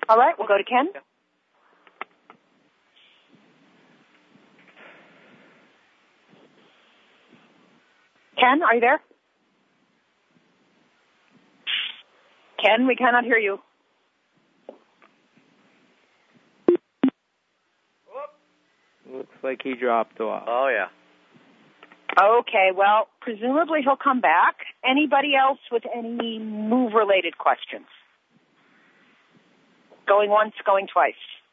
All right, we'll go to Ken. Ken, are you there? Ken, we cannot hear you. Looks like he dropped off. Oh, yeah. Okay, well, presumably he'll come back. Anybody else with any move-related questions? Going once, going twice.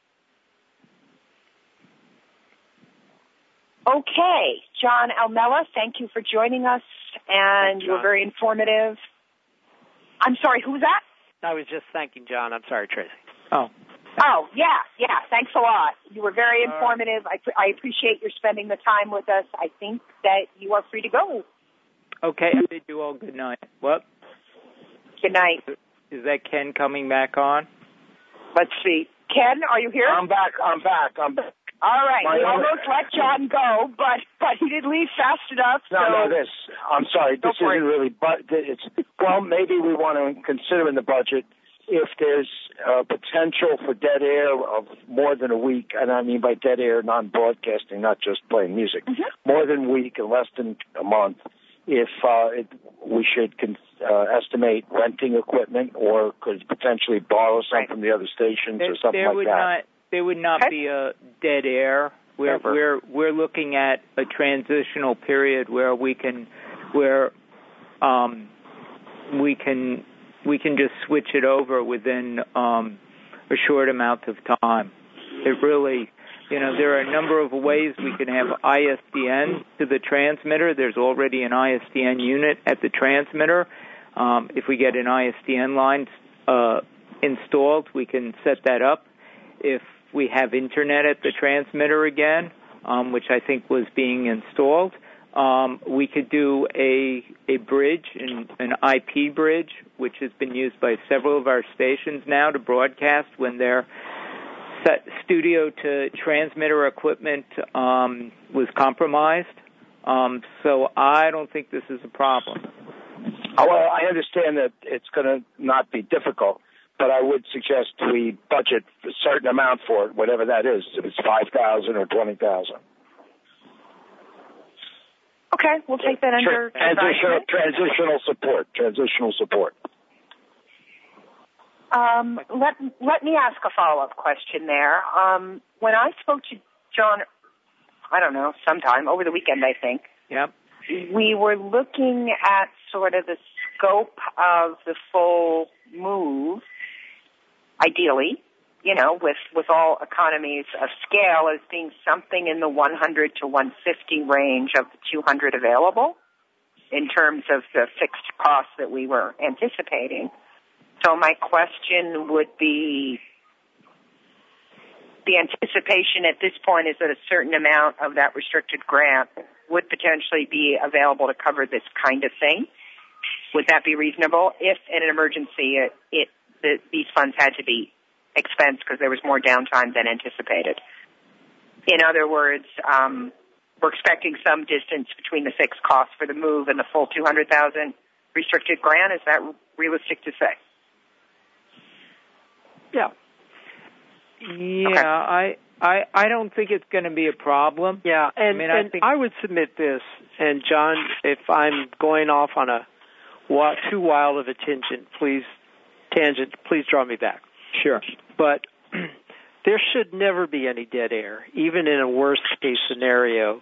Okay, John Almella, thank you for joining us, and you were very informative. I'm sorry, who was that? I was just thanking John. I'm sorry, Tracy. Oh, yeah, thanks a lot. You were very informative. I appreciate your spending the time with us. I think that you are free to go. Okay, I bid you all good night. What? Good night. Is that Ken coming back on? Let's see. Ken, are you here? I'm back. All right, we almost let John go, but he didn't leave fast enough. I'm sorry. This isn't really, but maybe we want to consider in the budget if there's potential for dead air of more than a week, and I mean by dead air, non-broadcasting, not just playing music, more than a week and less than a month, if we should estimate renting equipment or could potentially borrow some from the other stations or something like that. There would not be a dead air. We're looking at a transitional period where we can just switch it over within a short amount of time. It really, there are a number of ways we can have ISDN to the transmitter. There's already an ISDN unit at the transmitter. If we get an ISDN line installed, we can set that up. If we have internet at the transmitter again, which I think was being installed, we could do a bridge, an IP bridge, which has been used by several of our stations now to broadcast when their studio to transmitter equipment was compromised. So I don't think this is a problem. Well, I understand that it's going to not be difficult, but I would suggest we budget a certain amount for it, whatever that is, if it's $5,000 or $20,000. Okay, we'll take that under transitional support. Let me ask a follow-up question there. When I spoke to John, I don't know, sometime over the weekend, I think. Yep. We were looking at sort of the scope of the full move, ideally, with all economies of scale as being something in the 100 to 150 range of the 200 available in terms of the fixed costs that we were anticipating. So my question would be, the anticipation at this point is that a certain amount of that restricted grant would potentially be available to cover this kind of thing. Would that be reasonable? If in an emergency these funds had to be expensed because there was more downtime than anticipated. In other words, we're expecting some distance between the fixed costs for the move and the full $200,000 restricted grant. Is that realistic to say? Yeah. Yeah, okay. I don't think it's going to be a problem. Yeah, I would submit this, and John, if I'm going off on a too wild of a tangent, please draw me back. Sure. But there should never be any dead air, even in a worst-case scenario.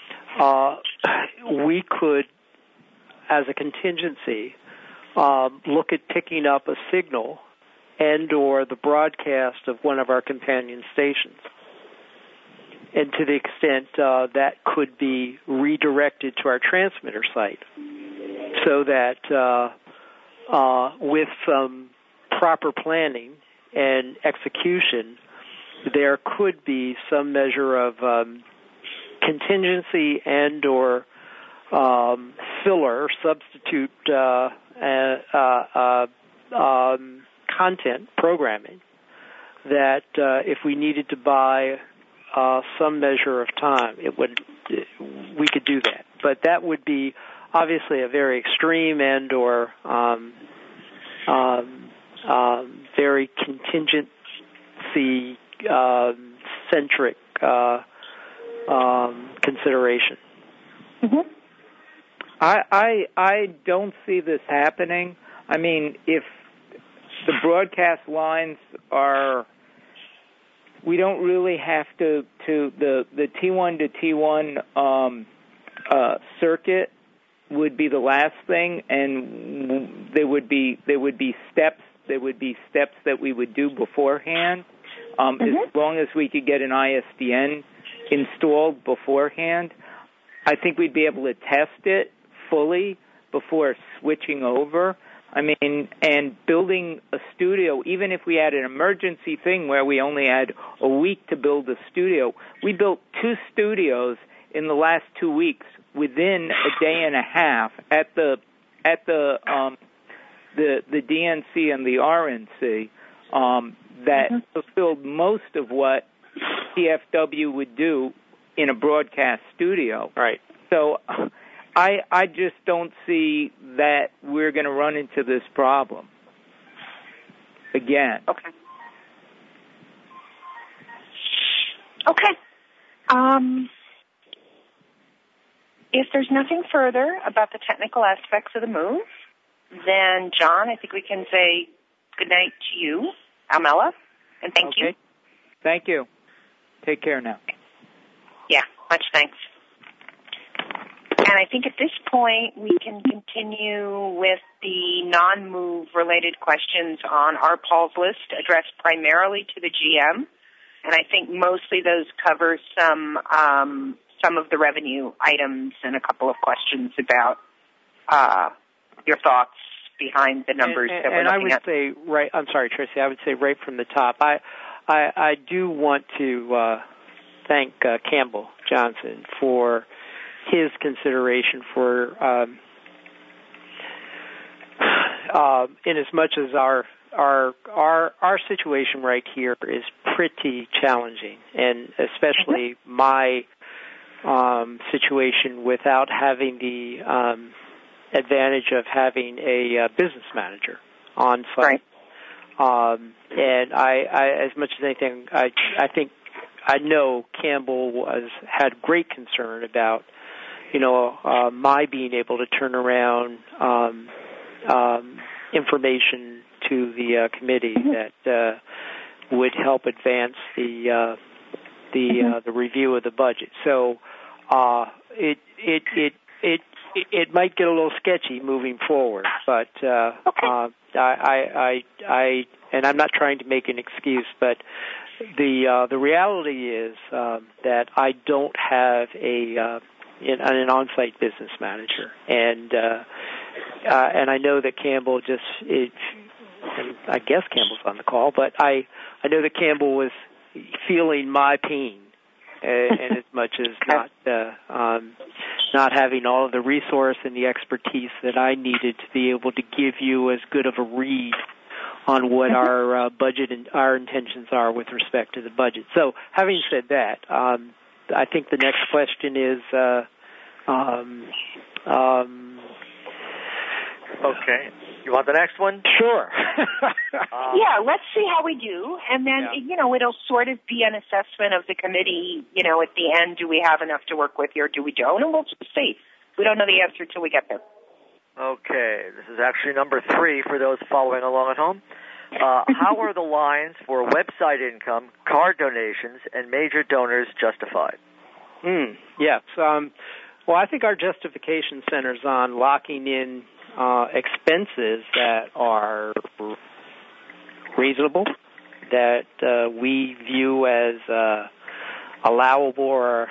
We could, as a contingency, look at picking up a signal and or the broadcast of one of our companion stations. And to the extent that could be redirected to our transmitter site so that with some proper planning and execution, there could be some measure of contingency and or filler, substitute content programming that if we needed to buy some measure of time, we could do that. But that would be obviously a very extreme and or very contingent centric consideration. Mm-hmm. I don't see this happening. I mean, if the broadcast lines are, we don't really have to the T1 to T1 circuit would be the last thing, and there would be steps that we would do beforehand. As long as we could get an ISDN installed beforehand, I think we'd be able to test it fully before switching over. I mean, and building a studio, even if we had an emergency thing where we only had a week to build a studio, we built 2 studios in the last 2 weeks within a day and a half at the DNC and the RNC that fulfilled most of what TFW would do in a broadcast studio. Right. So I just don't see that we're going to run into this problem again. Okay. If there's nothing further about the technical aspects of the move, then, John, I think we can say good night to you, Almela, and thank you. Thank you. Take care now. Yeah, much thanks. And I think at this point we can continue with the non-move related questions on our Paul's list addressed primarily to the GM. And I think mostly those cover some of the revenue items and a couple of questions about your thoughts behind the numbers that we're looking at. And I would say, I'm sorry, Tracy, I would say right from the top, I do want to thank Campbell Johnson for his consideration for, in as much as our situation right here is pretty challenging, and especially my situation without having the advantage of having a business manager on site. Right. And I, as much as anything, I know Campbell had great concern about, my being able to turn around information to the committee that would help advance the review of the budget. So it might get a little sketchy moving forward, but I and I'm not trying to make an excuse, but the reality is that I don't have an on-site business manager, and I know that Campbell and I guess Campbell's on the call, but I know that Campbell was feeling my pain, and as much as not having all of the resource and the expertise that I needed to be able to give you as good of a read on what our budget and our intentions are with respect to the budget. So, having said that, I think the next question is, okay. You want the next one? Sure. Yeah, let's see how we do. And then, it'll sort of be an assessment of the committee, at the end, do we have enough to work with or do we don't? And we'll just see. We don't know the answer till we get there. Okay. This is actually number 3 for those following along at home. How are the lines for website income, card donations, and major donors justified? Yes. Well, I think our justification centers on locking in expenses that are reasonable, that we view as allowable or,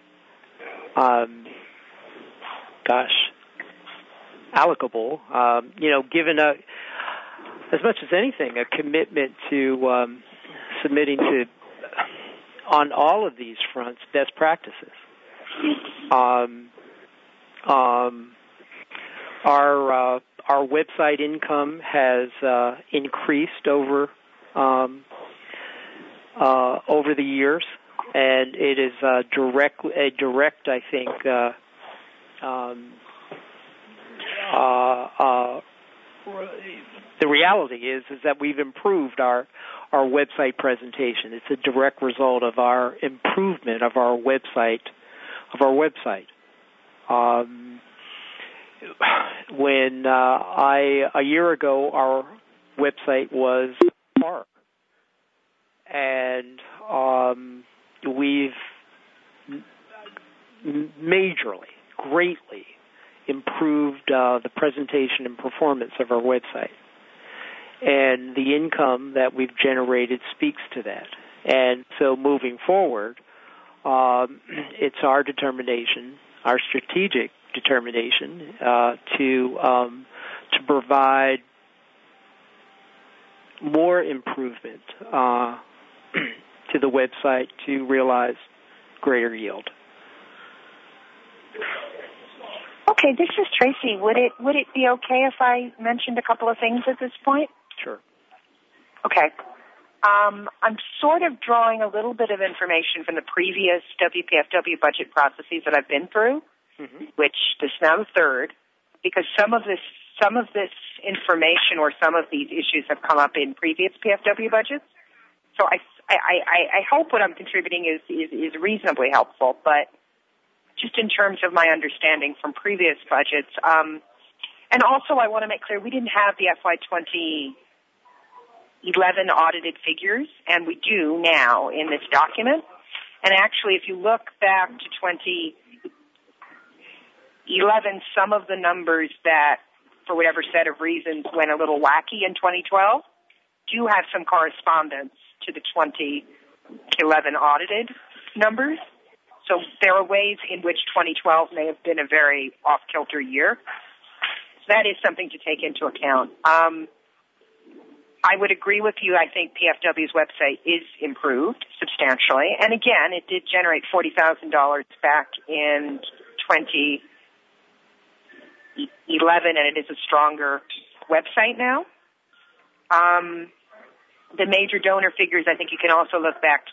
allocable, given as much as anything, a commitment to submitting to, on all of these fronts, best practices. Our website income has increased over the years, and it is a direct, I think, the reality is that we've improved our our website presentation. It's a direct result of our improvement of our website. When a year ago, our website was dark, and we've majorly, greatly improved the presentation and performance of our website. And the income that we've generated speaks to that. And so moving forward, it's our determination, our strategic determination, to provide more improvement to the website to realize greater yield. Okay, this is Tracy. Would it be okay if I mentioned a couple of things at this point? Sure. Okay. I'm sort of drawing a little bit of information from the previous WPFW budget processes that I've been through, which this is now the third, because some of this information or some of these issues have come up in previous PFW budgets. So I hope what I'm contributing is reasonably helpful, but just in terms of my understanding from previous budgets. And also I want to make clear we didn't have the FY 2011 audited figures, and we do now in this document. And actually, if you look back to 2011, some of the numbers that, for whatever set of reasons, went a little wacky in 2012 do have some correspondence to the 2011 audited numbers. So there are ways in which 2012 may have been a very off-kilter year. So that is something to take into account. I would agree with you. I think PFW's website is improved substantially. And again, it did generate $40,000 back in 2011, and it is a stronger website now. The major donor figures, I think you can also look back to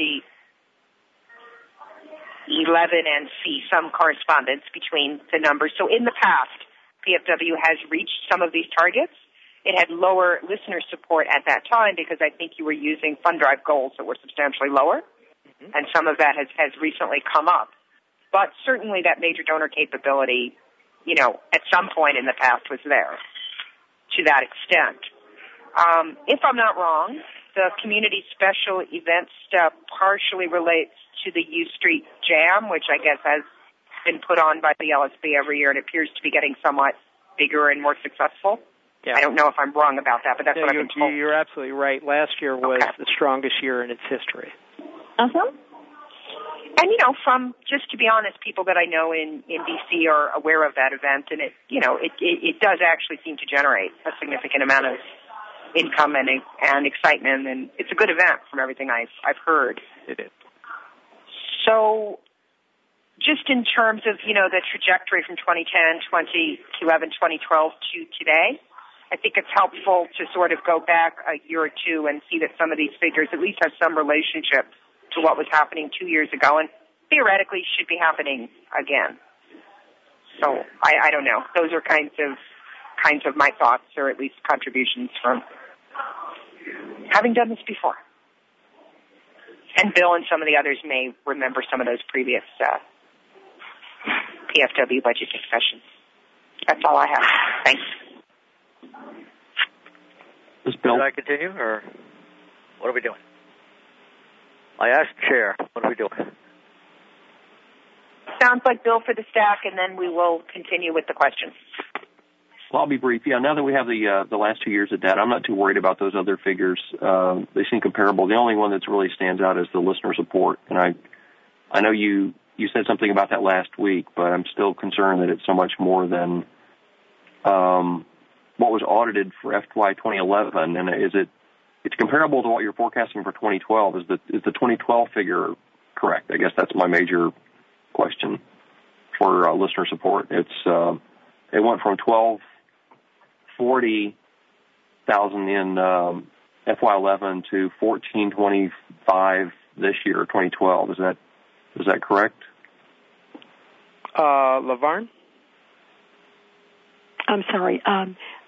2011 and see some correspondence between the numbers. So in the past, PFW has reached some of these targets. It had lower listener support at that time because I think you were using fund drive goals that were substantially lower, and some of that has recently come up. But certainly that major donor capability, at some point in the past was there to that extent. If I'm not wrong, the community special event stuff partially relates to the U Street Jam, which I guess has been put on by the LSB every year and appears to be getting somewhat bigger and more successful. Yeah. I don't know if I'm wrong about that, but that's what I've been told. You're absolutely right. Last year was the strongest year in its history. Uh-huh. And, from, just to be honest, people that I know in D.C. are aware of that event, and it does actually seem to generate a significant amount of income and excitement, and it's a good event from everything I've heard. It is. So just in terms of, the trajectory from 2010, 2011, 2012 to today, I think it's helpful to sort of go back a year or two and see that some of these figures at least have some relationship to what was happening 2 years ago and theoretically should be happening again. So I don't know. Those are kinds of my thoughts, or at least contributions from having done this before. And Bill and some of the others may remember some of those previous PFW budget discussions. That's all I have. Thanks. Should I continue, or what are we doing? I asked the chair, what are we doing? Sounds like Bill for the stack, and then we will continue with the questions. Well, I'll be brief. Yeah, now that we have the last 2 years of data, I'm not too worried about those other figures. They seem comparable. The only one that really stands out is the listener support. And I know you said something about that last week, but I'm still concerned that it's so much more than what was audited for FY 2011. And it's comparable to what you're forecasting for 2012. Is the 2012 figure correct? I guess that's my major question for listener support. It went from 1240,000 in FY 11 to 1425 this year, 2012. Is that correct? LaVarn? I'm sorry.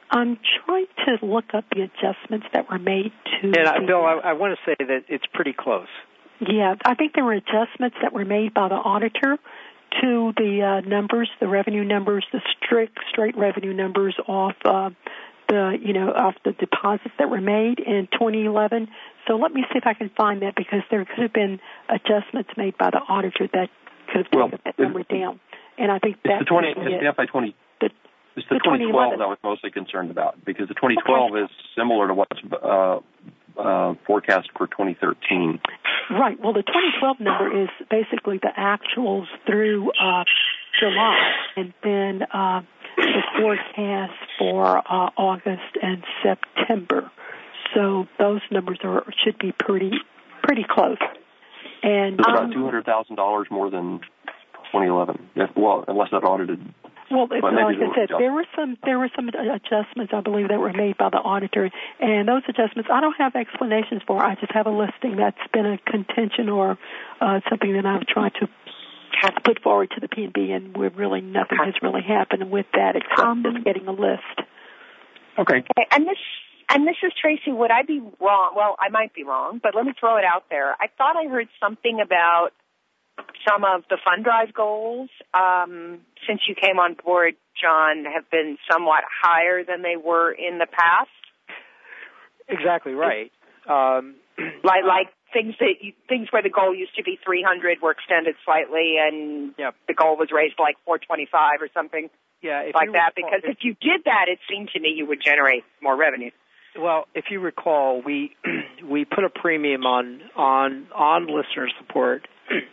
I'm trying to look up the adjustments that were made to... And, Bill, I want to say that it's pretty close. Yeah, I think there were adjustments that were made by the auditor to the numbers, the revenue numbers, the straight revenue numbers off off the deposits that were made in 2011. So let me see if I can find that, because there could have been adjustments made by the auditor that could have taken that number down. And I think that's It's the 2012 that I was mostly concerned about, because the 2012 is similar to what's forecast for 2013. Right. Well, the 2012 number is basically the actuals through July, and then the forecast for August and September. So those numbers should be pretty close. And it's about $200,000 more than 2011. Well, unless that's audited. Well, like I said, there were some adjustments, I believe, that were made by the auditor, and those adjustments I don't have explanations for. I just have a listing that's been a contention or something that I've tried to put forward to the P&B, and nothing has really happened with that except just getting a list. Okay. And this is Tracy. Would I be wrong? Well, I might be wrong, but let me throw it out there. I thought I heard something about some of the fund drive goals, since you came on board, John, have been somewhat higher than they were in the past. Exactly right. Like things where the goal used to be 300 were extended slightly, and the goal was raised to like 425 or something. Yeah, like that. Because if you did that, it seemed to me you would generate more revenue. Well, if you recall, we put a premium on listener support.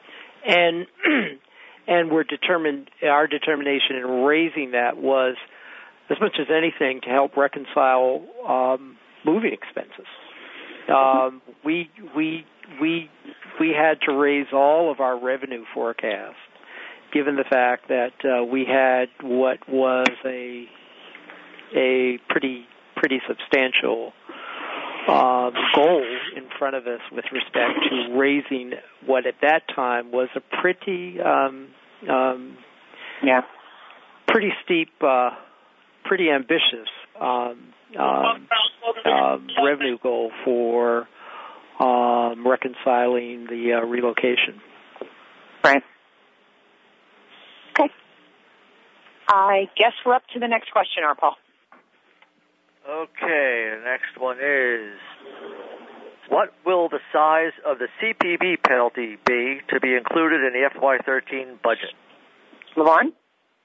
And we're determined. Our determination in raising that was, as much as anything, to help reconcile moving expenses. We had to raise all of our revenue forecast, given the fact that we had what was a pretty substantial goal in front of us with respect to raising what at that time was a pretty steep, pretty ambitious revenue goal for reconciling the relocation. Right. Okay. I guess we're up to the next question, Paul. Okay, the next one is, what will the size of the CPB penalty be to be included in the FY13 budget? LaVon?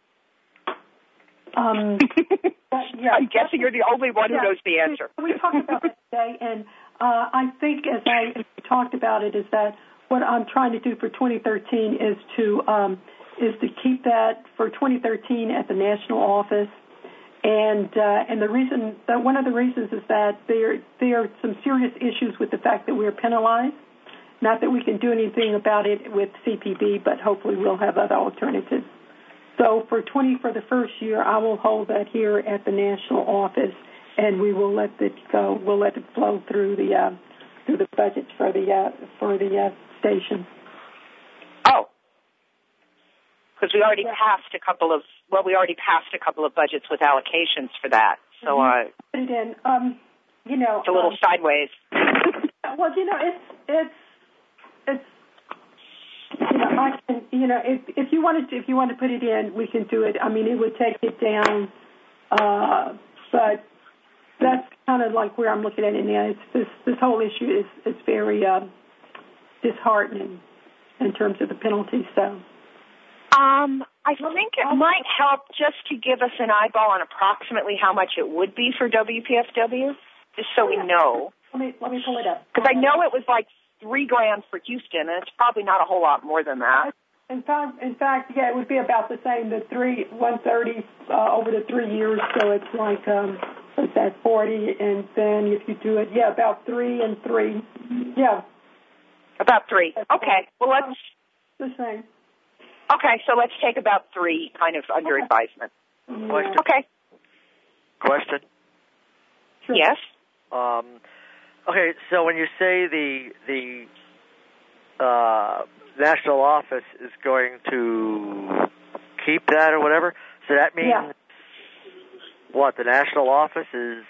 Yeah, I'm guessing you're the only one who knows the answer. We talked about that today, and I think as I talked about it, is that what I'm trying to do for 2013 is to keep that for 2013 at the national office. And the reason, one of the reasons is that there are some serious issues with the fact that we're penalized. Not that we can do anything about it with CPB, but hopefully we'll have other alternatives. So for the first year, I will hold that here at the national office, and we will let it go. We'll let it flow through the budgets for the station. Oh. Because we already passed a couple of budgets with allocations for that. So put it in. It's a little sideways. Well, it's I can, if you want to put it in, we can do it. I mean, it would take it down, but that's kind of like where I'm looking at it now. It's this whole issue is very disheartening in terms of the penalties. So. I think it might help just to give us an eyeball on approximately how much it would be for WPFW, just so we know. Let me pull it up. Because I know it was like $3,000 for Houston, and it's probably not a whole lot more than that. In fact, yeah, it would be about the same. The $130 over the 3 years, so it's like what's that, 40, and then if you do it, about 3 and 3, about 3. Okay, well let's the same. Okay, so let's take about 3 kind of under advisement. Question. Okay. Question? Sure. Yes? Okay, so when you say the national office is going to keep that or whatever, so that means what, the national office is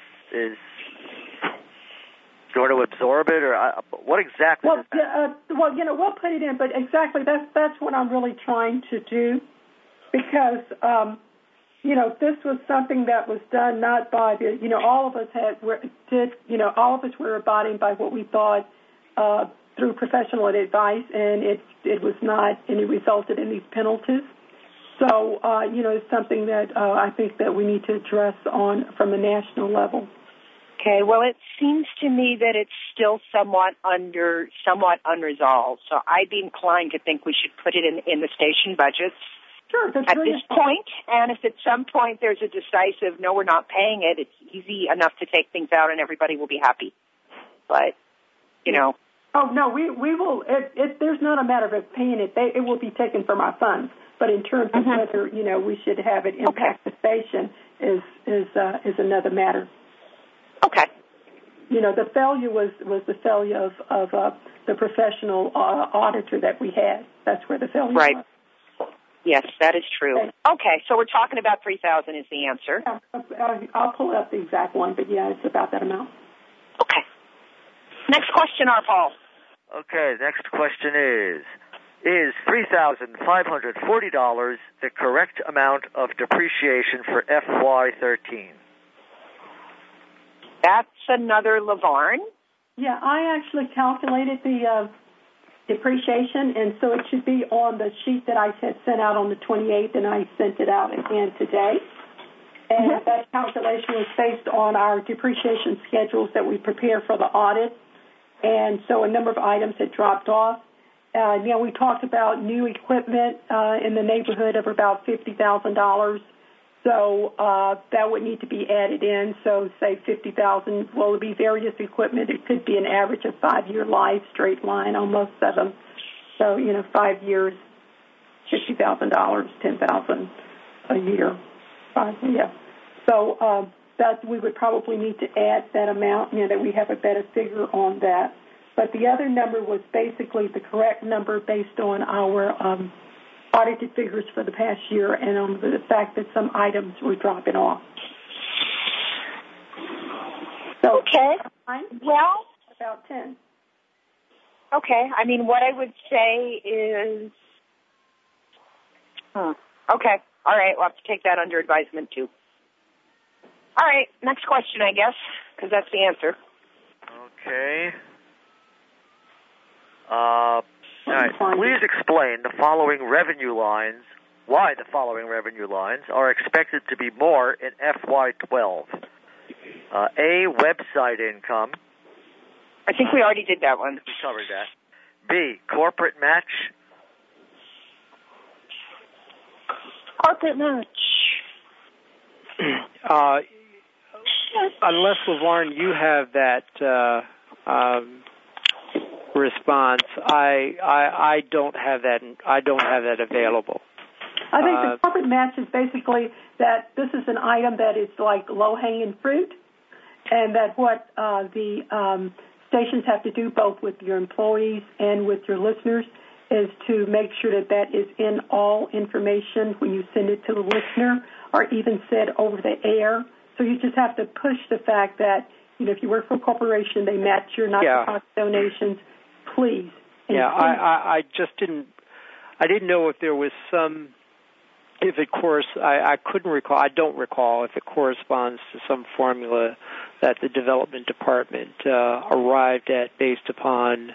going to absorb it, or what exactly? Well, we'll put it in, but exactly that's what I'm really trying to do, because this was something that was done not by the all of us were abiding by what we thought through professional advice, and it was not, and it resulted in these penalties. So it's something that I think that we need to address from a national level. Okay, well, it seems to me that it's still somewhat unresolved. So I'd be inclined to think we should put it in the station budgets at this point. And if at some point there's a decisive, no, we're not paying it, it's easy enough to take things out and everybody will be happy. But, Oh, no, we will. There's not a matter of paying it. It will be taken from our funds. But in terms of whether, we should have it impact the station is another matter. Okay. The failure was the failure of the professional auditor that we had. That's where the failure was. Yes, that is true. Okay, so we're talking about $3,000 is the answer. Yeah, I'll pull up the exact one, but yeah, it's about that amount. Okay. Next question, Paul. Okay, next question is $3,540 the correct amount of depreciation for FY13? That's another LaVarn. Yeah, I actually calculated the depreciation, and so it should be on the sheet that I had sent out on the 28th, and I sent it out again today. And that calculation was based on our depreciation schedules that we prepare for the audit. And so a number of items had dropped off. We talked about new equipment in the neighborhood of about $50,000. So that would need to be added in. So say $50,000. Well, it would be various equipment. It could be an average of 5-year life, straight line on most of them. So 5 years, $50,000, $10,000 a year. So that we would probably need to add that amount. That we have a better figure on that. But the other number was basically the correct number based on our audited figures for the past year and on the fact that some items were dropping off. So, okay. Well, about 10. Okay. I mean, what I would say is, okay. All right. We'll have to take that under advisement too. All right. Next question, I guess, because that's the answer. Okay. All right. Please explain why the following revenue lines are expected to be more in FY12. A, website income. I think we already did that one. We covered that. B, corporate match. Corporate match. Unless, LaVarn, you have that response, I don't have that. I don't have that available. I think the corporate match is basically that this is an item that is like low-hanging fruit, and that what the stations have to do both with your employees and with your listeners is to make sure that that is in all information when you send it to the listener or even said over the air. So you just have to push the fact that, if you work for a corporation, they match your not-for-profit donations, please. I just didn't know if there was some, I couldn't recall, I don't recall if it corresponds to some formula that the development department arrived at based upon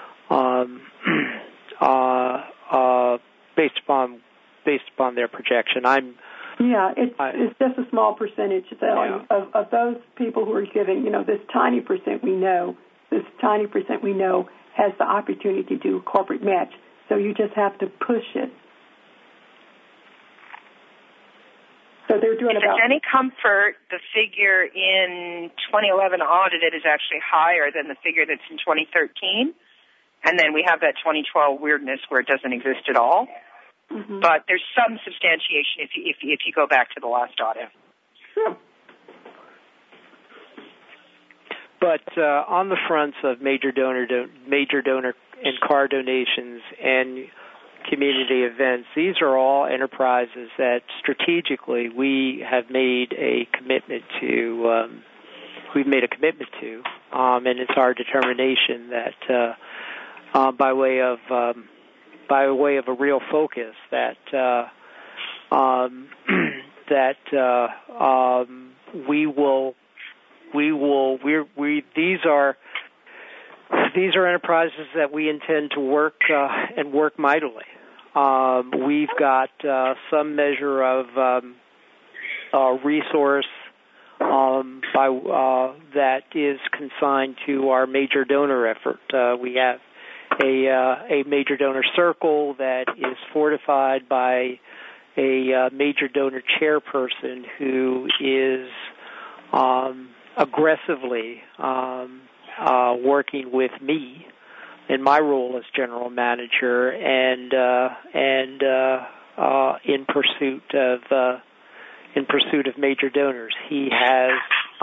their projection. It's just a small percentage of those people who are giving, this tiny percent we know has the opportunity to do corporate match. So you just have to push it. So they're doing if it's any comfort, the figure in 2011 audited is actually higher than the figure that's in 2013. And then we have that 2012 weirdness where it doesn't exist at all. Mm-hmm. But there's some substantiation if you go back to the last audit. Sure. But on the fronts of major donor and car donations and community events, these are all enterprises that strategically we have made a commitment to. And it's our determination that by way of a real focus that these are enterprises that we intend to work and work mightily. We've got some measure of resource that is consigned to our major donor effort. We have a major donor circle that is fortified by a major donor chairperson who is aggressively working with me in my role as general manager and in pursuit of major donors. He has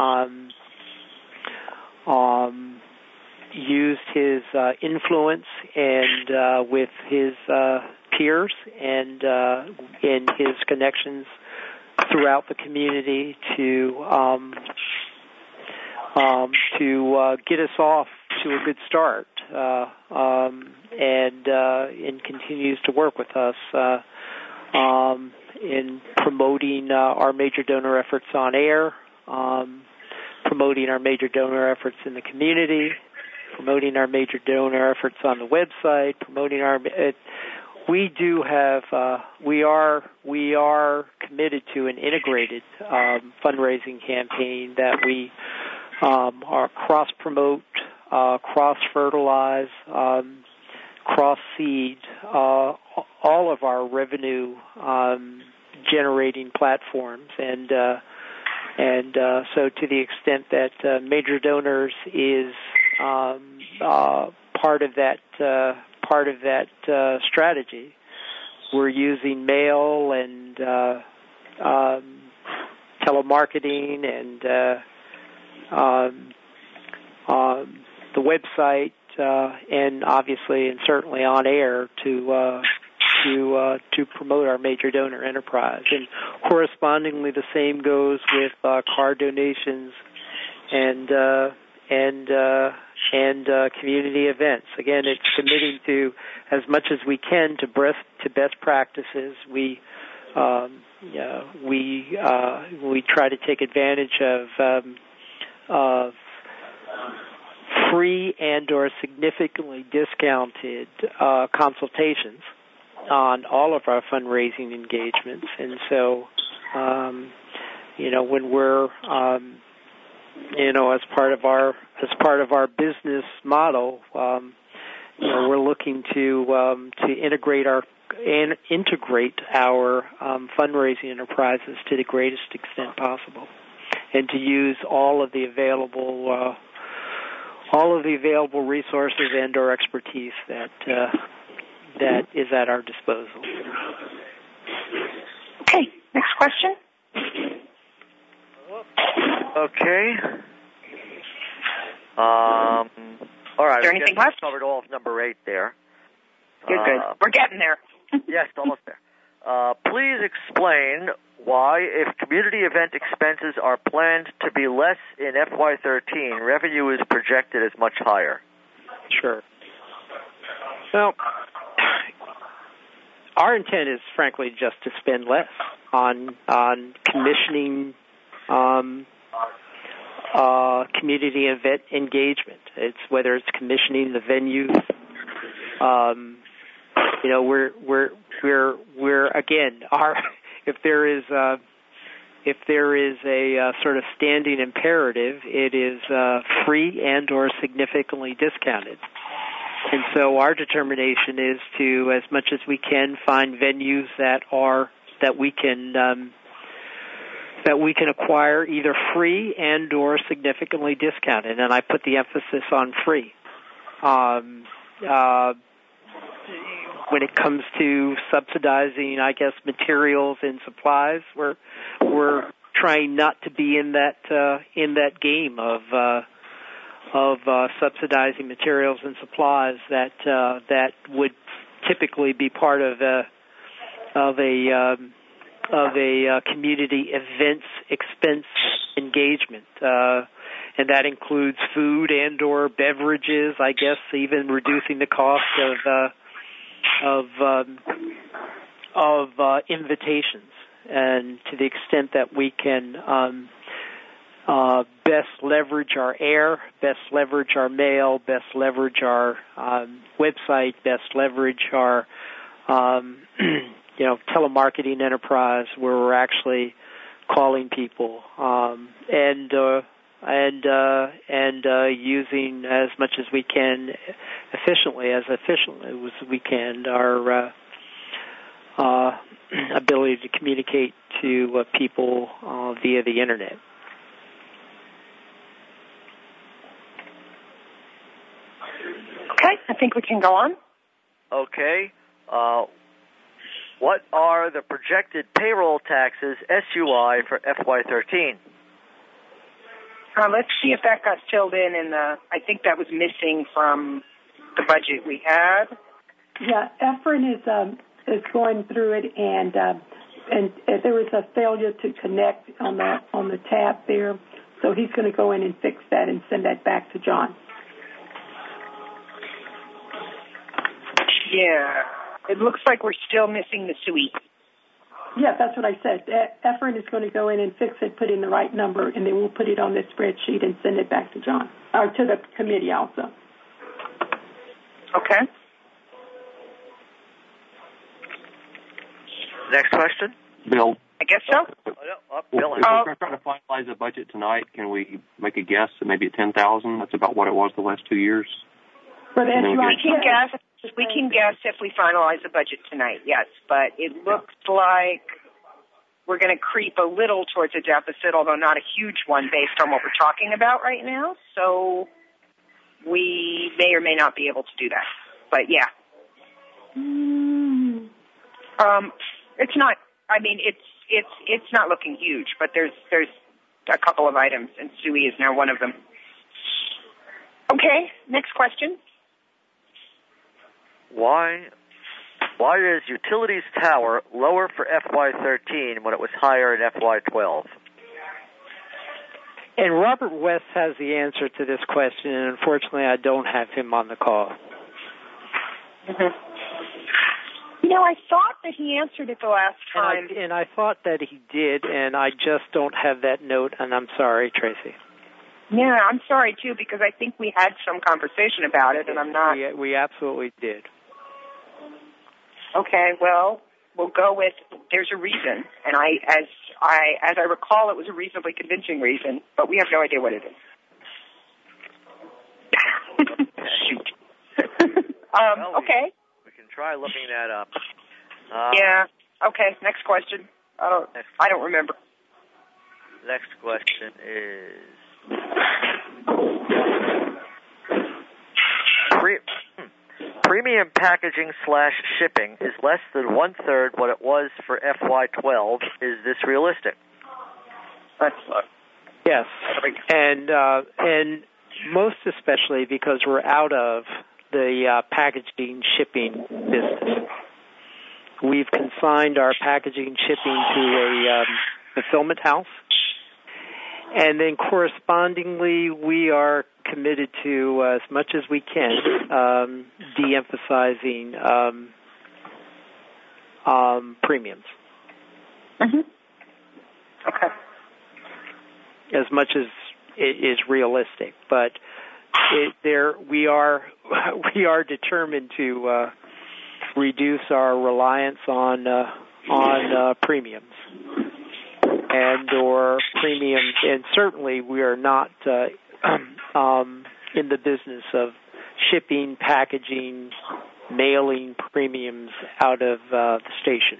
used his influence and with his peers and in his connections throughout the community to get us off to a good start, and continues to work with us in promoting our major donor efforts on air, promoting our major donor efforts in the community, promoting our major donor efforts on the website, promoting our. We do have. We are committed to an integrated fundraising campaign that we are cross-promote, cross-fertilize, cross-seed all of our revenue generating platforms, and so to the extent that major donors is part of that strategy, we're using mail and telemarketing and the website and obviously and certainly on air to promote our major donor enterprise. And correspondingly, the same goes with card donations and community events. Again, it's committing to as much as we can to best practices. We try to take advantage of free and or significantly discounted consultations on all of our fundraising engagements. And so, when we're as part of our business model, we're looking to integrate our fundraising enterprises to the greatest extent possible, and to use all of the available resources and or expertise that is at our disposal. Okay, next question. Okay. All right. Is there anything left? Covered all of number 8 there. You're good. We're getting there. Yes, almost there. Please explain why, if community event expenses are planned to be less in FY13, revenue is projected as much higher. Sure. Well, our intent is, frankly, just to spend less on commissioning community event engagement. It's whether it's commissioning the venues. We're again, if there is a sort of standing imperative, it is free and or significantly discounted. And so our determination is to, as much as we can, find venues that we can acquire either free and or significantly discounted. And I put the emphasis on free. When it comes to subsidizing, I guess, materials and supplies, we're trying not to be in that game of subsidizing materials and supplies that would typically be part of a community events expense engagement, and that includes food and/or beverages. I guess even reducing the cost of invitations, and to the extent that we can best leverage our air, best leverage our mail, best leverage our website, best leverage our telemarketing enterprise where we're actually calling people and using as much as we can efficiently as we can our ability to communicate to people via the internet. Okay, I think we can go on. Okay. What are the projected payroll taxes SUI for FY13? Let's see if that got filled in I think that was missing from the budget we had. Yeah, Efren is going through it, and there was a failure to connect on the tab there, so he's going to go in and fix that and send that back to John. Yeah, it looks like we're still missing the SUI. Yeah, that's what I said. Efren is going to go in and fix it, put in the right number, and then we'll put it on this spreadsheet and send it back to John, or to the committee also. Okay. Next question? Bill. I guess so. Bill. If we're trying to finalize the budget tonight, can we make a guess at maybe $10,000? That's about what it was the last 2 years. For the We can guess if we finalize the budget tonight, yes. But it looks like we're going to creep a little towards a deficit, although not a huge one based on what we're talking about right now. So we may or may not be able to do that. But, yeah. It's not, I mean, it's not looking huge, but there's a couple of items, and SUI is now one of them. Okay, next question. Why is Utilities Tower lower for FY13 when it was higher in FY12? And Robert West has the answer to this question, and unfortunately I don't have him on the call. Mm-hmm. I thought that he answered it the last time. And I thought that he did, and I just don't have that note, and I'm sorry, Tracy. Yeah, I'm sorry, too, because I think we had some conversation about it, and I'm not... We absolutely did. Okay, well, we'll go with there's a reason, and as I recall, it was a reasonably convincing reason, but we have no idea what it is. Shoot. Okay. We can try looking that up. Yeah. Okay. Next question. I don't remember. Next question is premium packaging / shipping is less than 1/3 what it was for FY12. Is this realistic? Yes, and most especially because we're out of the packaging shipping business. We've consigned our packaging shipping to a fulfillment house, and then correspondingly we are committed to, as much as we can, de-emphasizing premiums. Mm-hmm. Okay. As much as it is realistic, but we are determined to reduce our reliance on premiums or premiums, and certainly we are not in the business of shipping, packaging, mailing premiums out of the station.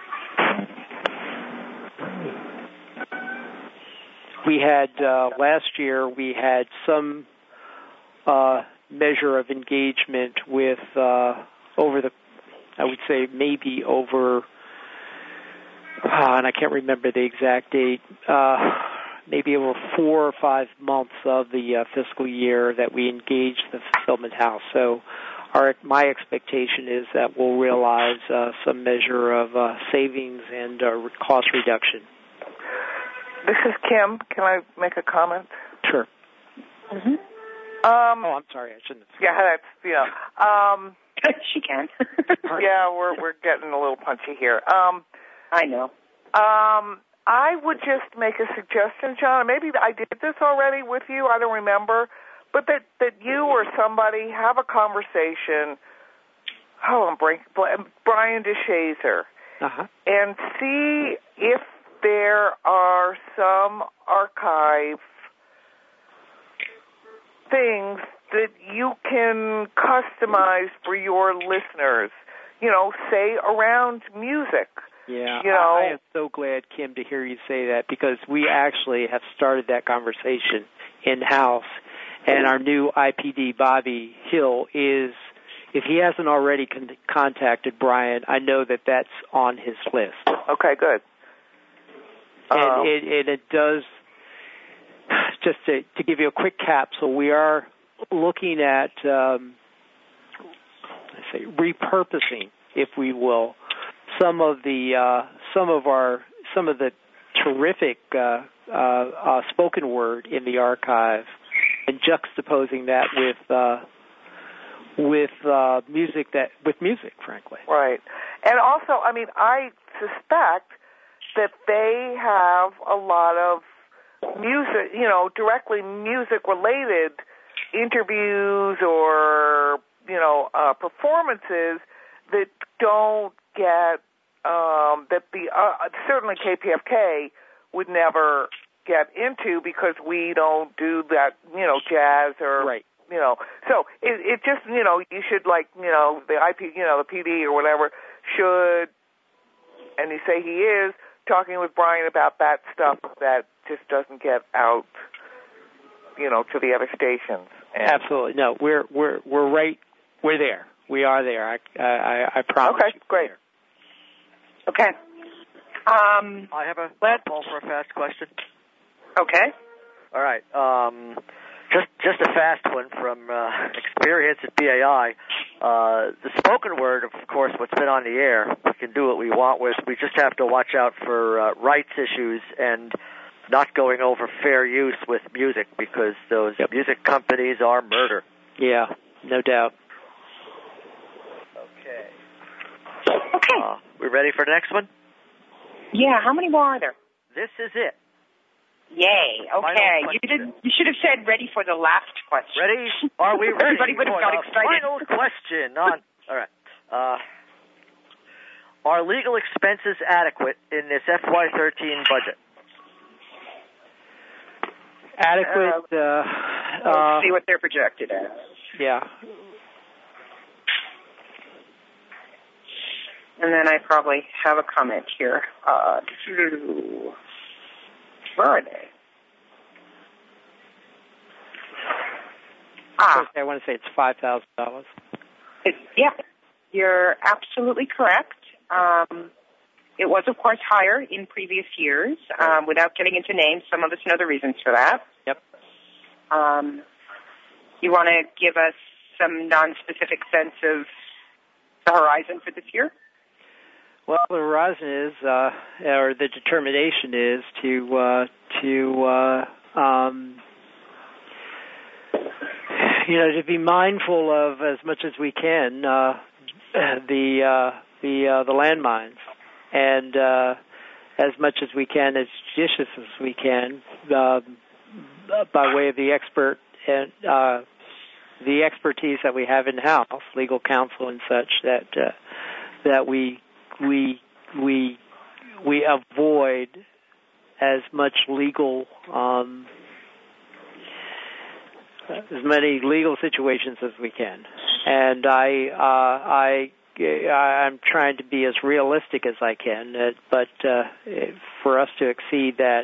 We had last year. We had some measure of engagement with I would say maybe over, and I can't remember the exact date. Maybe over 4 or 5 months of the fiscal year that we engaged the fulfillment house. So my expectation is that we'll realize some measure of savings and cost reduction. This is Kim. Can I make a comment? Sure. Mm-hmm. I'm sorry, I shouldn't have. Yeah, that's she can. Yeah, we're getting a little punchy here. I know. I would just make a suggestion, John. Maybe I did this already with you. I don't remember, but that you or somebody have a conversation. Oh, Brian DeShazer, and see if there are some archive things that you can customize for your listeners, say around music. Yeah, I am so glad, Kim, to hear you say that, because we actually have started that conversation in-house, and our new IPD, Bobby Hill, is, if he hasn't already contacted Brian, I know that that's on his list. Okay, good. And it does, just to give you a quick capsule, we are looking at, repurposing, if we will, some of the terrific spoken word in the archive, and juxtaposing that with music, frankly. Right, and also, I suspect that they have a lot of music, directly music-related interviews or, performances that don't get, certainly KPFK would never get into, because we don't do that, jazz or, right. So it just, you should, the IP, the PD or whatever should, and you say he is, talking with Brian about that stuff that just doesn't get out, to the other stations. And absolutely, no, we're right, we're there, we are there. I promise. Okay, great. Okay. I have a call for a fast question. Okay. All right. Just a fast one from experience at BAI. The spoken word, of course, what's been on the air, we can do what we want with. We just have to watch out for rights issues and not going over fair use with music, because those music companies are murder. Yeah, no doubt. Okay. We ready for the next one? Yeah, how many more are there? This is it. Yay, okay. You should have said ready for the last question. Ready? Are we ready Everybody would have got excited. Final question on... All right. Are legal expenses adequate in this FY13 budget? Adequate. Let's see what they're projected as. Yeah. And then I probably have a comment here. Where are they? I want to say it's $5,000. Yeah, you're absolutely correct. It was, of course, higher in previous years. Without getting into names, some of us know the reasons for that. Yep. You want to give us some non-specific sense of the horizon for this year? Well, the horizon is, or the determination is to be mindful of, as much as we can, the landmines, and as much as we can, as judicious as we can, by way of the expert and the expertise that we have in house, legal counsel and such, that we avoid as much legal, as many legal situations as we can. And I'm trying to be as realistic as I can, but for us to exceed that,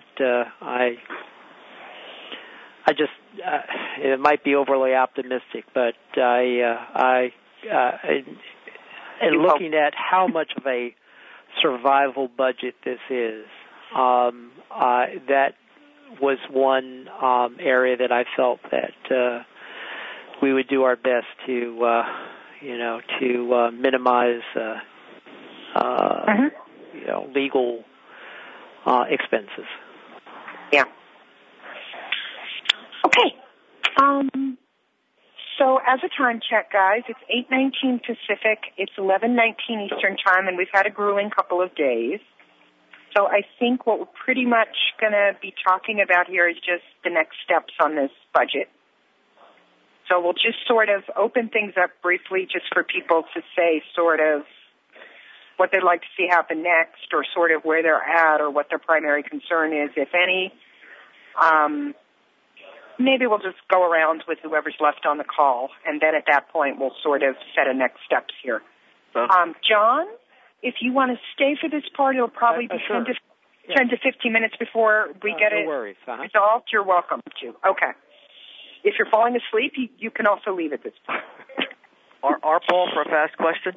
it might be overly optimistic, but and looking at how much of a survival budget this is, that was one area that I felt that we would do our best to, to minimize legal expenses. Yeah. Okay. So as a time check, guys, it's 8:19 Pacific, it's 11:19 Eastern Time, and we've had a grueling couple of days. So I think what we're pretty much going to be talking about here is just the next steps on this budget. So we'll just sort of open things up briefly just for people to say sort of what they'd like to see happen next, or sort of where they're at, or what their primary concern is, if any. Maybe we'll just go around with whoever's left on the call, and then at that point we'll sort of set a next steps here. John, if you want to stay for this part, it'll probably be 10 to 15 minutes before we get it resolved. You're welcome to. Okay. If you're falling asleep, you can also leave at this point. Our Paul for a fast question?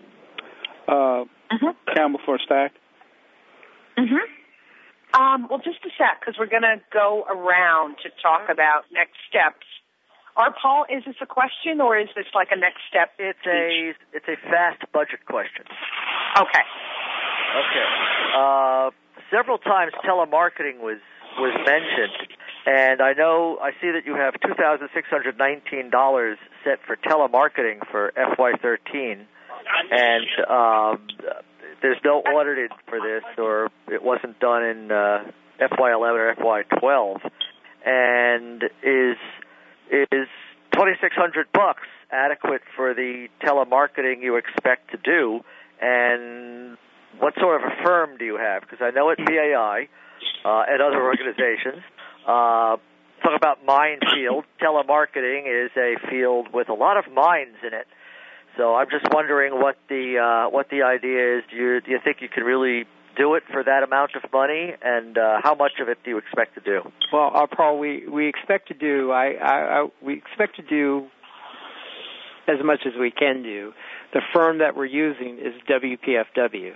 Campbell for a stack. Well, just a sec, because we're going to go around to talk about next steps. Paul, is this a question, or is this like a next step? It's a fast budget question. Okay. Several times telemarketing was mentioned, and I see that you have $2,619 set for telemarketing for FY13, and there's no audited for this, or it wasn't done in FY11 or FY12. And is $2,600 adequate for the telemarketing you expect to do? And what sort of a firm do you have? Because I know at BAI and other organizations, talk about minefield. Telemarketing is a field with a lot of mines in it. So I'm just wondering what the idea is. Do you think you can really do it for that amount of money, and how much of it do you expect to do? Well, Paul, we expect to do we expect to do as much as we can do. The firm that we're using is WPFW.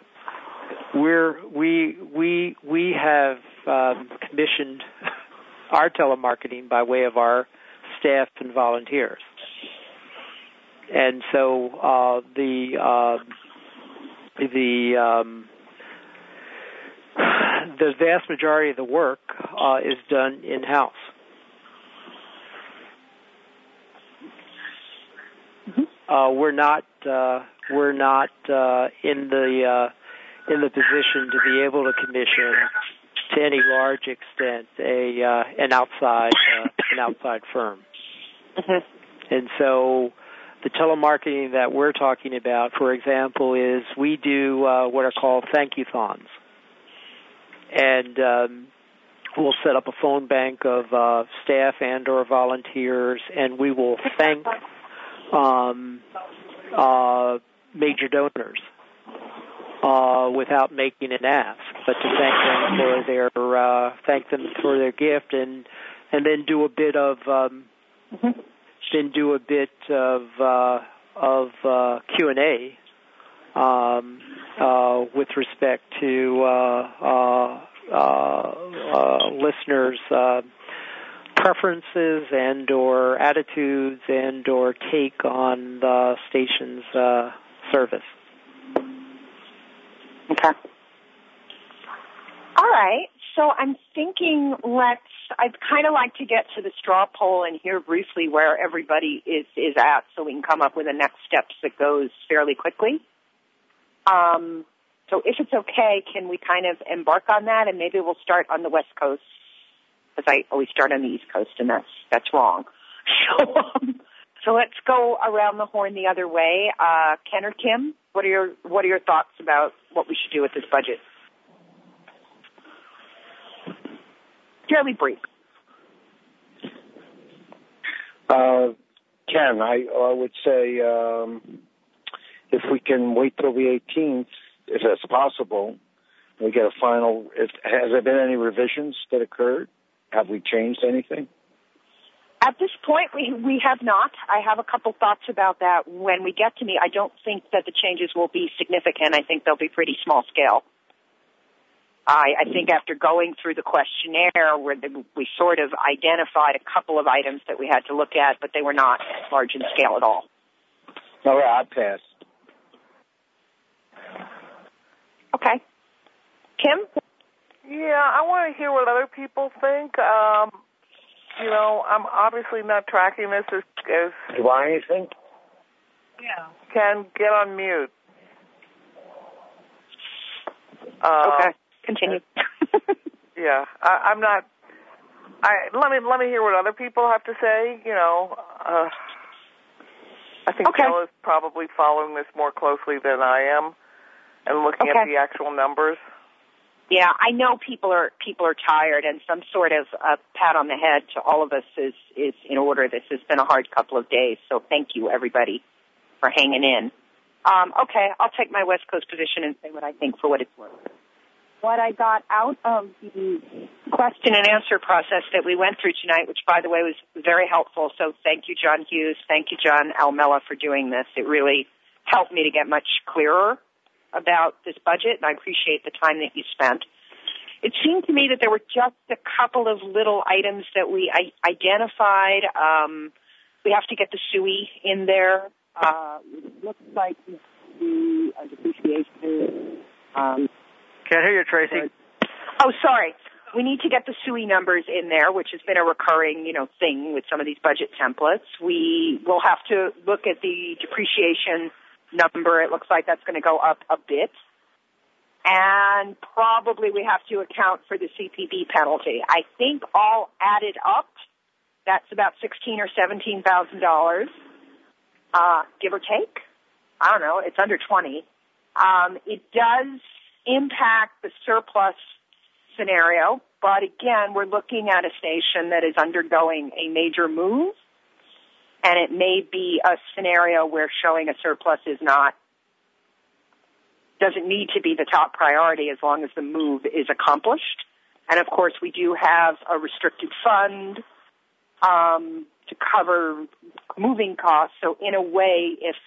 We have commissioned our telemarketing by way of our staff and volunteers. And so the vast majority of the work is done in-house. We're not in the position to be able to commission to any large extent an outside firm. And so the telemarketing that we're talking about, for example, is we do what are called thank-you-thons. And we'll set up a phone bank of staff and or volunteers, and we will thank major donors without making an ask, but to thank them for their gift, and then do a bit of Q&A with respect to listeners' preferences and or attitudes and or take on the station's service. Okay. All right. So I'm thinking I'd kind of like to get to the straw poll and hear briefly where everybody is at, so we can come up with a next steps that goes fairly quickly. So if it's okay, can we kind of embark on that, and maybe we'll start on the West Coast, because I always start on the East Coast, and that's wrong. So let's go around the horn the other way. Ken or Kim, what are your thoughts about what we should do with this budget? Fairly brief. Ken, I would say if we can wait till the 18th, if that's possible, we get a final. Has there been any revisions that occurred? Have we changed anything? At this point, we have not. I have a couple thoughts about that. When we get to me, I don't think that the changes will be significant. I think they'll be pretty small scale. I think after going through the questionnaire, where we sort of identified a couple of items that we had to look at, but they were not large in scale at all. All right, I pass. Okay. Kim? Yeah, I want to hear what other people think. I'm obviously not tracking this as Do you want anything? Yeah. Ken, get on mute. Okay, continue. Yeah, I'm not. Let me hear what other people have to say. I think Jill is probably following this more closely than I am, and looking at the actual numbers. Yeah, I know people are tired, and some sort of pat on the head to all of us is in order. This has been a hard couple of days, so thank you, everybody, for hanging in. Okay, I'll take my West Coast position and say what I think for what it's worth. What I got out of the question and answer process that we went through tonight, which, by the way, was very helpful, so thank you, John Hughes, thank you, John Almella, for doing this. It really helped me to get much clearer about this budget, and I appreciate the time that you spent. It seemed to me that there were just a couple of little items that we identified. We have to get the SUI in there. Looks like the depreciation. Can't hear you, Tracy. Oh, sorry. We need to get the SUI numbers in there, which has been a recurring, thing with some of these budget templates. We will have to look at the depreciation number. It looks like that's going to go up a bit. And probably we have to account for the CPB penalty. I think all added up, that's about $16,000 or $17,000, give or take. I don't know. It's under 20. It does impact the surplus scenario, but again, we're looking at a station that is undergoing a major move, and it may be a scenario where showing a surplus doesn't need to be the top priority as long as the move is accomplished. And of course, we do have a restricted fund to cover moving costs. So in a way, if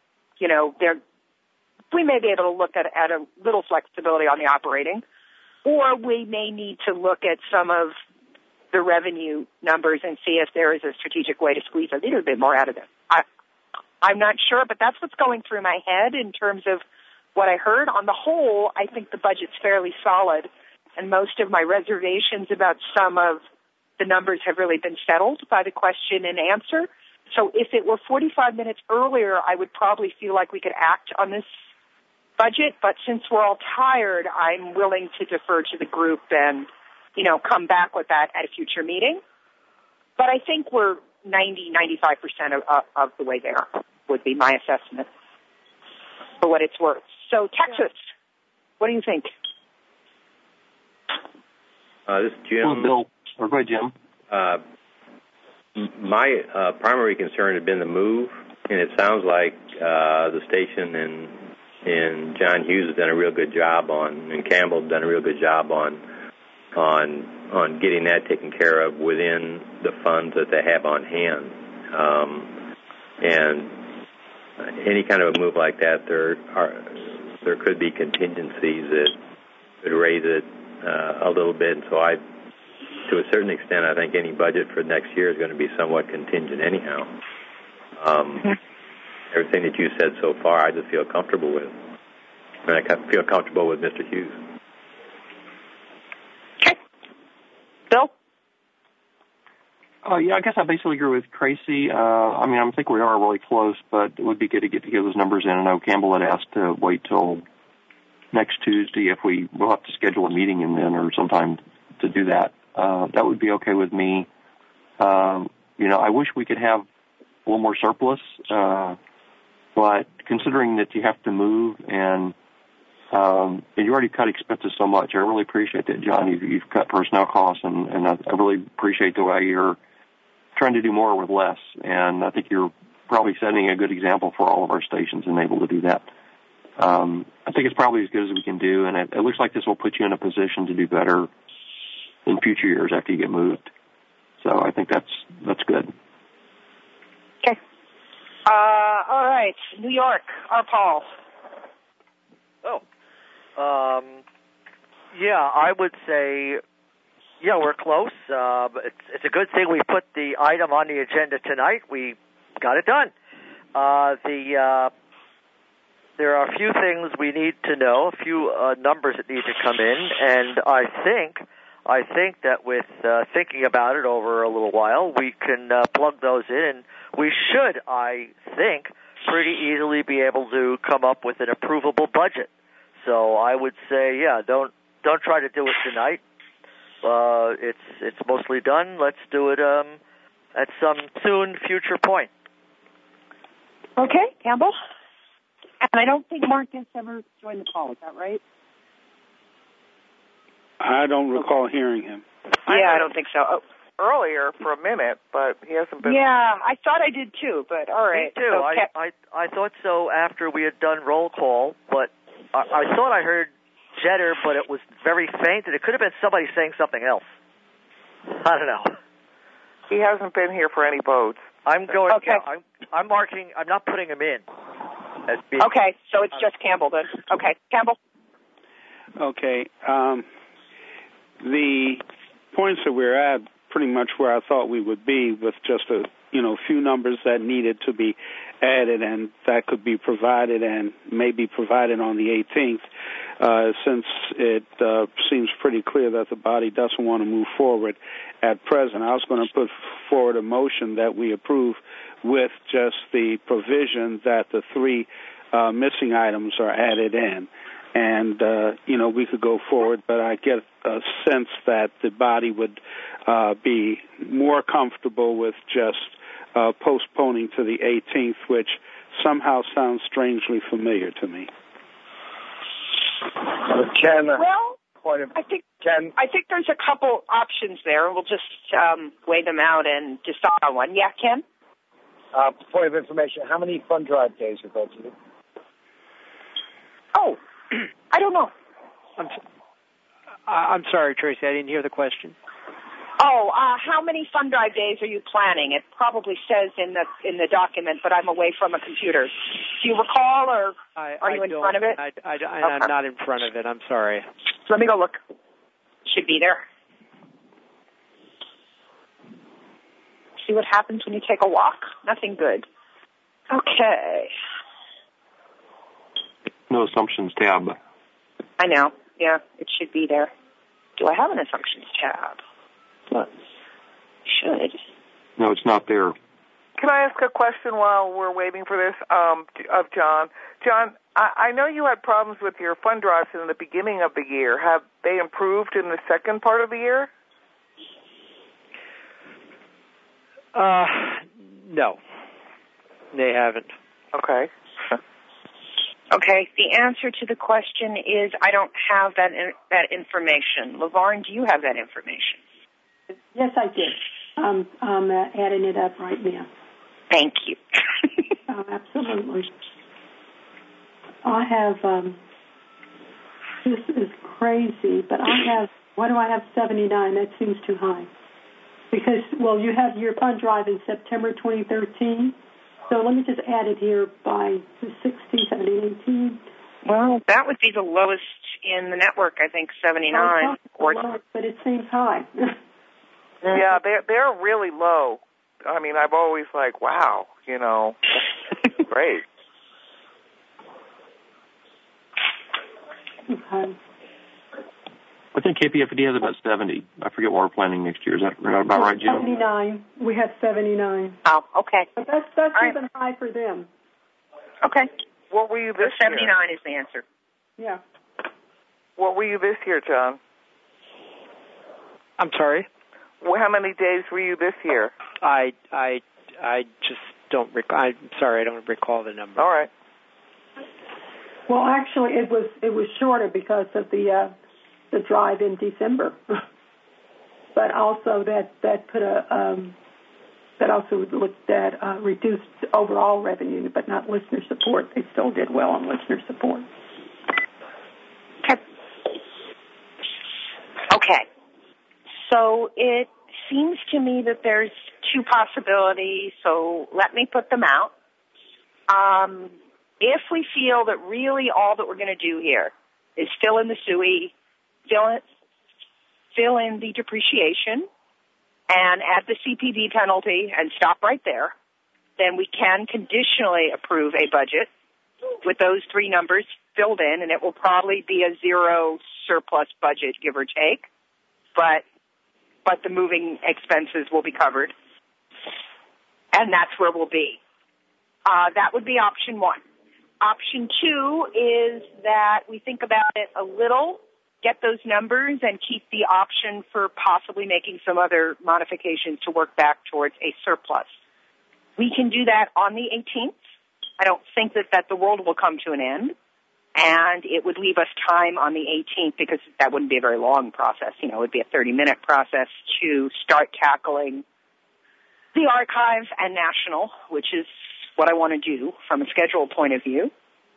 we may be able to look at a little flexibility on the operating, or we may need to look at some of the revenue numbers and see if there is a strategic way to squeeze a little bit more out of them. I'm not sure, but that's what's going through my head in terms of what I heard. On the whole, I think the budget's fairly solid, and most of my reservations about some of the numbers have really been settled by the question and answer. So if it were 45 minutes earlier, I would probably feel like we could act on this budget, but since we're all tired, I'm willing to defer to the group and, come back with that at a future meeting. But I think we're 95% of the way there would be my assessment for what it's worth. So Texas, what do you think? This is Jim. Bill. Or go ahead, Jim. My primary concern had been the move, and it sounds like the station and John Hughes has done a real good job and Campbell has done a real good job on getting that taken care of within the funds that they have on hand. And any kind of a move like that, there could be contingencies that could raise it a little bit. And so to a certain extent, I think any budget for next year is going to be somewhat contingent anyhow. Everything that you said so far, I just feel comfortable with. And I feel comfortable with Mr. Hughes. Okay. Bill? Yeah, I guess I basically agree with Tracy. I think we are really close, but it would be good to get those numbers in. I know Campbell had asked to wait till next Tuesday if we'll have to schedule a meeting in then or sometime to do that. That would be okay with me. I wish we could have a little more surplus, but considering that you have to move and you already cut expenses so much, I really appreciate that, John. You've cut personnel costs, and I really appreciate the way you're trying to do more with less. And I think you're probably setting a good example for all of our stations and able to do that. I think it's probably as good as we can do, and it looks like this will put you in a position to do better in future years after you get moved. So I think that's good. Okay. All right. New York, our Paul. I would say, we're close. It's a good thing we put the item on the agenda tonight. We got it done. There are a few things we need to know, a few numbers that need to come in, and I think that with thinking about it over a little while, we can plug those in, and we should, I think, pretty easily be able to come up with an approvable budget. So I would say, yeah, don't try to do it tonight. It's mostly done. Let's do it at some soon future point. Okay, Campbell. And I don't think Mark has ever joined the call. Is that right? I don't recall hearing him. Yeah, I don't think so. Oh. Earlier for a minute, but he hasn't been. Yeah, I thought I did too, but all right. Me too. So, I thought so after we had done roll call, but I thought I heard Jeter, but it was very faint, and it could have been somebody saying something else. I don't know. He hasn't been here for any votes. I'm going. Okay. Yeah, I'm marking. I'm not putting him in. As being, okay, so it's just Campbell then. Okay, Campbell. Okay. The points that we're at, pretty much where I thought we would be, with just a few numbers that needed to be added, and that could be provided and may be provided on the 18th. Since it seems pretty clear that the body doesn't want to move forward at present, I was going to put forward a motion that we approve with just the provision that the three missing items are added in. And, we could go forward, but I get a sense that the body would be more comfortable with just postponing to the 18th, which somehow sounds strangely familiar to me. Ken, I think there's a couple options there. We'll just weigh them out and decide on one. Yeah, Ken? Point of information, how many fund drive days are going to be? Oh, I don't know. I'm sorry, Tracy, I didn't hear the question. Oh, how many fund drive days are you planning? It probably says in the document, but I'm away from a computer. Do you recall, or are you in front of it? I'm not in front of it. I'm sorry. Let me go look. Should be there. See what happens when you take a walk? Nothing good. Okay. No assumptions tab. I know. Yeah, it should be there. Do I have an assumptions tab? Look. Should. No, it's not there. Can I ask a question while we're waiting for this of John? John, I know you had problems with your fund drives in the beginning of the year. Have they improved in the second part of the year? No. They haven't. Okay. Okay, the answer to the question is I don't have that information. LaVarn, do you have that information? Yes, I did. I'm adding it up right now. Thank you. Oh, absolutely. I have, this is crazy, but why do I have 79? That seems too high. Because, you have your fund drive in September 2013. So let me just add it here by 16, 17, 18. Well, that would be the lowest in the network, I think, 79. Lowest, but it seems high. Yeah, they're really low. I mean, I've always wow, great. Okay. I think KPFD has about 70. I forget what we're planning next year. Is that about right, Jim? 79. We have 79. Oh, okay. But that's right. Even high for them. Okay. What were you this 79 year? is the answer. Yeah. What were you this year, John? I'm sorry? How many days were you this year? I just don't recall. I'm sorry, I don't recall the number. All right. Well, actually, it was shorter because of the drive in December, but also that put that also looked at reduced overall revenue, but not listener support. They still did well on listener support. Okay. So it seems to me that there's two possibilities, so let me put them out. If we feel that really all that we're going to do here is fill in the SUI, fill in the depreciation, and add the CPD penalty and stop right there, then we can conditionally approve a budget with those three numbers filled in, and it will probably be a zero surplus budget, give or take, but the moving expenses will be covered, and that's where we'll be. That would be option one. Option two is that we think about it a little, get those numbers, and keep the option for possibly making some other modifications to work back towards a surplus. We can do that on the 18th. I don't think that the world will come to an end, and it would leave us time on the 18th because that wouldn't be a very long process. It would be a 30-minute process to start tackling the archive and national, which is what I want to do from a schedule point of view.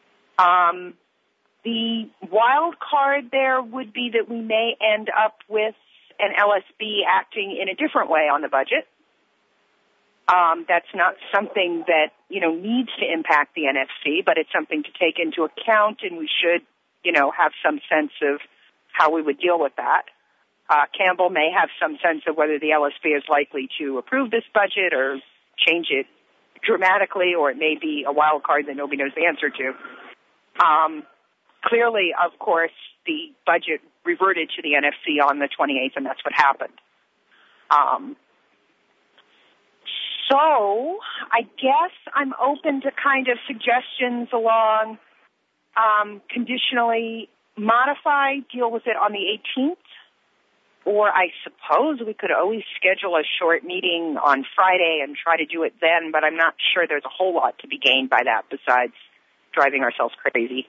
The wild card there would be that we may end up with an LSB acting in a different way on the budget. That's not something that, needs to impact the NFC, but it's something to take into account, and we should, have some sense of how we would deal with that. Campbell may have some sense of whether the LSB is likely to approve this budget or change it dramatically, or it may be a wild card that nobody knows the answer to. Clearly, of course, the budget reverted to the NFC on the 28th, and that's what happened. So I guess I'm open to kind of suggestions along conditionally modify, deal with it on the 18th, or I suppose we could always schedule a short meeting on Friday and try to do it then, but I'm not sure there's a whole lot to be gained by that besides driving ourselves crazy.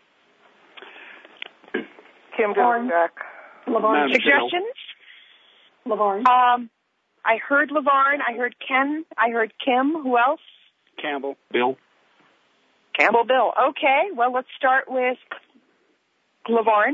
Kim Jack. LaVarn. Suggestions? LaVarn. I heard LaVarn. I heard Ken. I heard Kim. Who else? Campbell. Bill. Campbell, Bill. Okay. Well, let's start with LaVarn.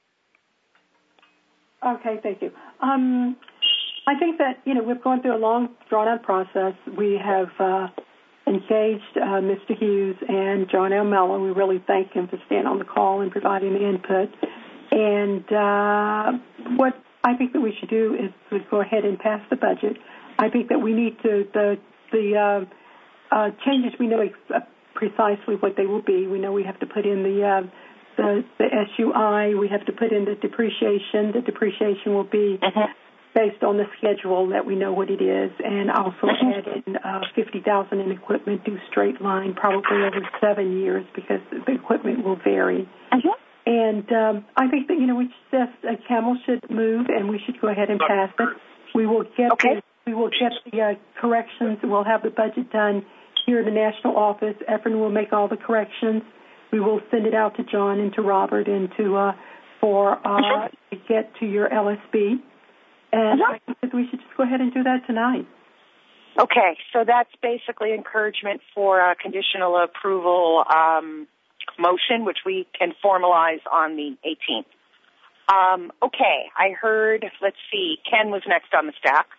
Okay, thank you. I think that, we've gone through a long, drawn-out process. We have engaged Mr. Hughes and John L. Mello. We really thank him for staying on the call and providing the input. And what I think that we should do is to go ahead and pass the budget. I think that we need to, the changes, we know precisely what they will be. We know we have to put in the SUI, we have to put in the depreciation. The depreciation will be based on the schedule that we know what it is, and also add in $50,000 in equipment, do straight line, probably over 7 years because the equipment will vary. And I think that, we just, Camel should move, and we should go ahead and pass it. We will get the corrections. We'll have the budget done here in the national office. Efren will make all the corrections. We will send it out to John and to Robert and to get to your LSB. And I think that we should just go ahead and do that tonight. Okay, so that's basically encouragement for a conditional approval motion, which we can formalize on the 18th. Okay, I heard, let's see, Ken was next on the stack.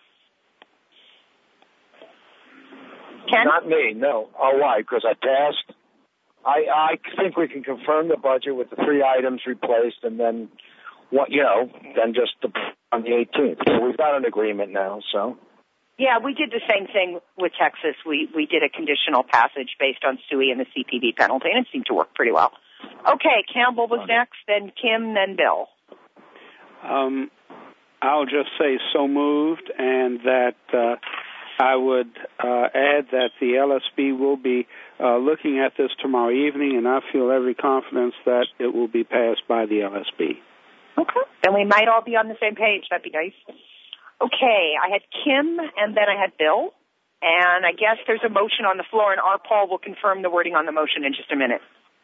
Ken? Not me, no. Oh, why? Because I passed? I think we can confirm the budget with the three items replaced, and then, then just on the 18th. So we've got an agreement now, so. Yeah, we did the same thing with Texas. We did a conditional passage based on SUI and the CPV penalty, and it seemed to work pretty well. Okay, Campbell was next, then Kim, then Bill. I'll just say so moved, and that I would add that the LSB will be looking at this tomorrow evening, and I feel every confidence that it will be passed by the LSB. Okay. Then we might all be on the same page. That'd be nice. Okay, I had Kim, and then I had Bill. And I guess there's a motion on the floor, and R. Paul will confirm the wording on the motion in just a minute.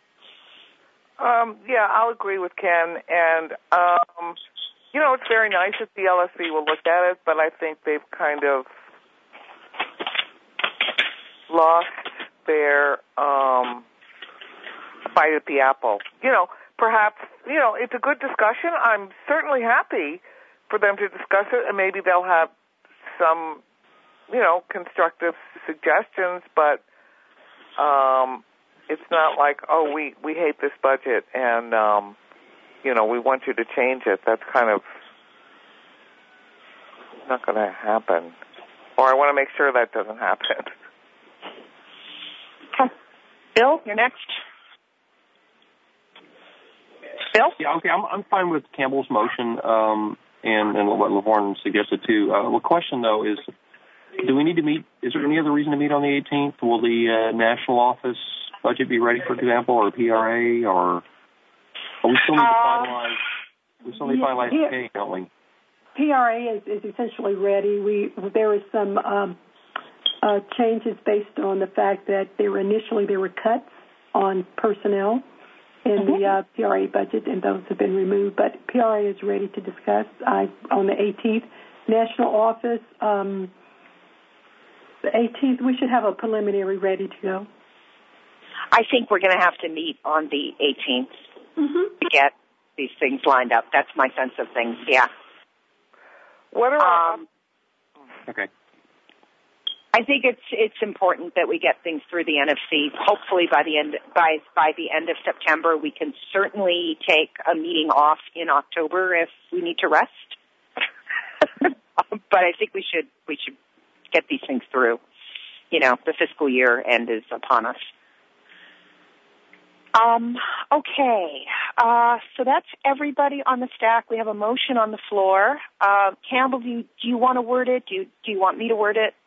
Yeah, I'll agree with Ken. And, it's very nice that the LSB will look at it, but I think they've kind of lost their bite at the apple. Perhaps, it's a good discussion. I'm certainly happy for them to discuss it, and maybe they'll have some, constructive suggestions, but it's not like, oh, we hate this budget and, we want you to change it. That's kind of not going to happen. Or I want to make sure that doesn't happen. Bill, you're next. Bill? Yeah, okay. I'm fine with Campbell's motion and what LaVorne suggested too. The question though is, do we need to meet? Is there any other reason to meet on the 18th? Will the national office budget be ready, for example, or PRA, or we still need to finalize? We still need to finalize the pay, don't we? PRA is essentially ready. There is some changes based on the fact that there were cuts on personnel in the PRA budget, and those have been removed. But PRA is ready to discuss on the 18th. National office, the 18th, we should have a preliminary ready to go. I think we're going to have to meet on the 18th to get these things lined up. That's my sense of things, yeah. What are Okay. I think it's important that we get things through the NFC. Hopefully by the end of September, we can certainly take a meeting off in October if we need to rest. But I think we should get these things through. You know, the fiscal year end is upon us. Okay. So that's everybody on the stack. We have a motion on the floor. Campbell, do you want to word it? Do you want me to word it?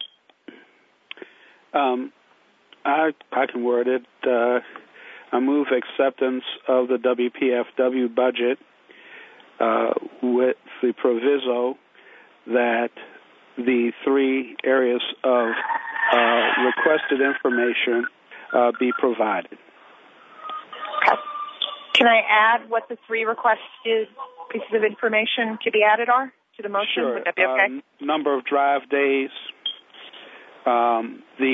I can word it. I move acceptance of the WPFW budget with the proviso that the 3 areas of requested information be provided. Okay. Can I add what the 3 requested pieces of information to be added are to the motion? Sure. Would that be okay? Number of drive days. Where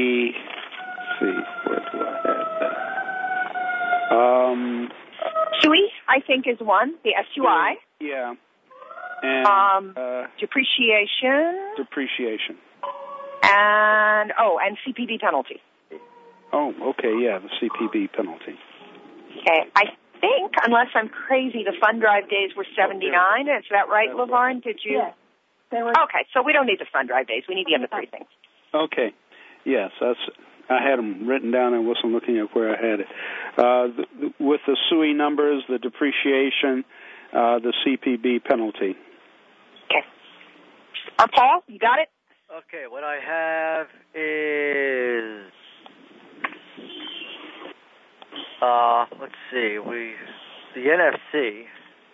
do I have that? SUI, I think, is one, the SUI. Yeah. And depreciation. And CPB penalty. Oh, okay, yeah, the CPB penalty. Okay, I think, unless I'm crazy, the fund drive days were 79. Is that right, LaVorne? Did you? Yes. Okay, so we don't need the fund drive days. We need the other 3 things. Okay. Yes, I had them written down. I wasn't looking at where I had it. With the SUI numbers, the depreciation, the CPB penalty. Okay. Paul, you got it? Okay, what I have is, let's see, the NFC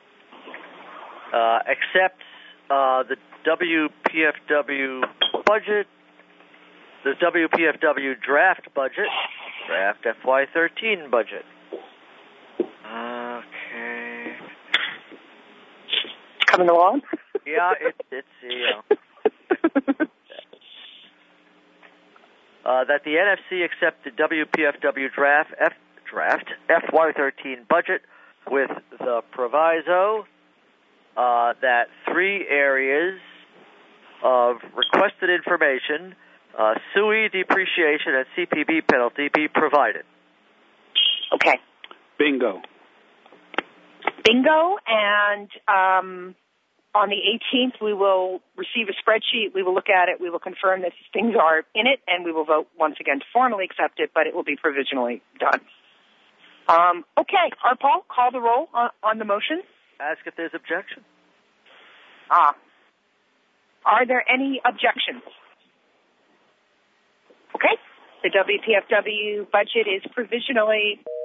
accepts the WPFW budget, the WPFW draft budget, draft FY13 budget. Okay. Coming along? Yeah, it's that the NFC accept the WPFW draft FY13 budget with the proviso that 3 areas of requested information, SUI, depreciation, and CPB penalty be provided. Okay. Bingo. And on the 18th, we will receive a spreadsheet. We will look at it. We will confirm that these things are in it, and we will vote once again to formally accept it, but it will be provisionally done. Okay. Paul, call the roll on the motion. Ask if there's objection. Are there any objections? Okay. The WPFW budget is provisionally